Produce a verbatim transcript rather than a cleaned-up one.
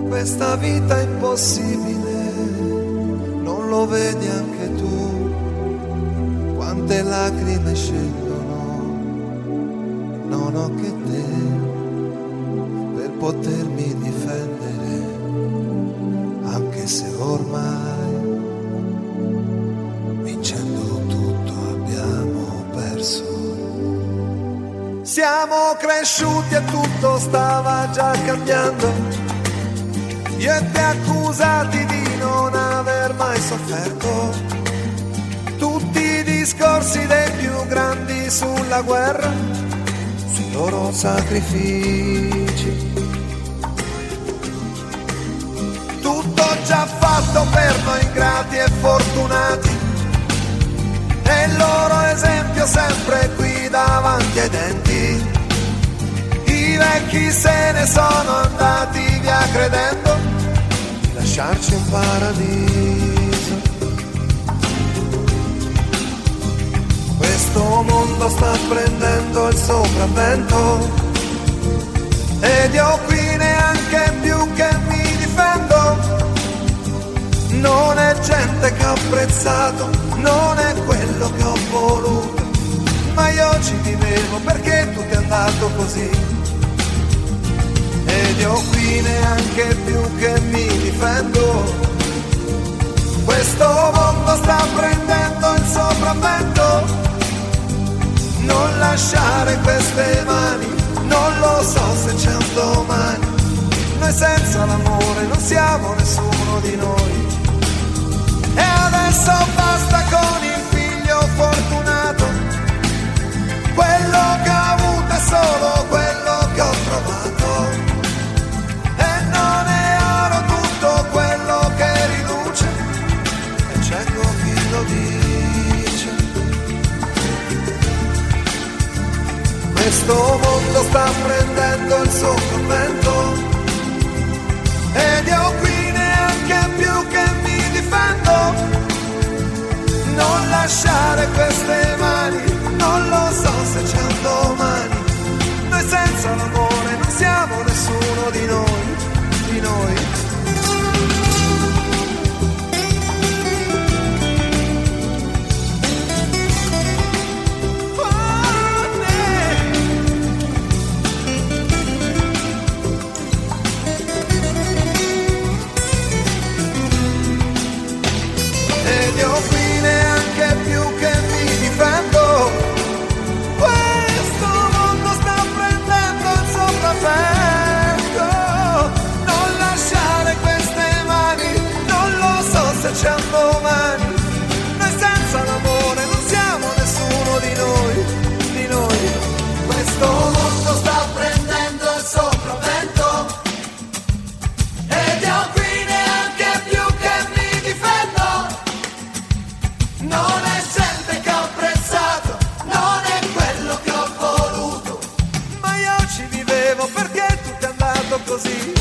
questa vita impossibile, non lo vedi anche tu, quante lacrime scendono, non ho che te per potermi difendere, anche se ormai vincendo tutto abbiamo perso. Siamo cresciuti e tutto stava già cambiando, io e te accusati di non aver mai sofferto, tutti i discorsi dei più grandi sulla guerra, sui loro sacrifici, tutto già fatto per noi grati e fortunati, e il loro esempio sempre qui davanti ai denti. I vecchi se ne sono andati via credendo di lasciarci un paradiso. Questo mondo sta prendendo il sopravvento ed io qui neanche più che mi difendo. Non è gente che ho apprezzato, non è quello che ho voluto, ma io ci vivevo perché tu ti è andato così. Ed io qui neanche più che mi difendo. Questo mondo sta prendendo il sopravvento. Non lasciare queste mani, non lo so se c'è un domani. Noi senza l'amore non siamo nessuno di noi. E adesso basta con il figlio fortunato, quello che ho avuto è solo quello che ho trovato. Questo mondo sta prendendo il sopravvento ed io qui neanche più che mi difendo. Non lasciare queste mani, non lo so se c'è un domani. Noi senza l'amore non siamo nessuno di noi, di noi. Io qui neanche più che mi difendo. Questo mondo sta prendendo il sopravvento. Non lasciare queste mani, non lo so se c'è un domani. Noi senza l'amore non siamo nessuno di noi, di noi. Questo mondo sta prendendo il sopravvento ed io qui neanche più che mi difendo. Non è gente che ho apprezzato, non è quello che ho voluto, ma io ci vivevo perché tu ti è andato così.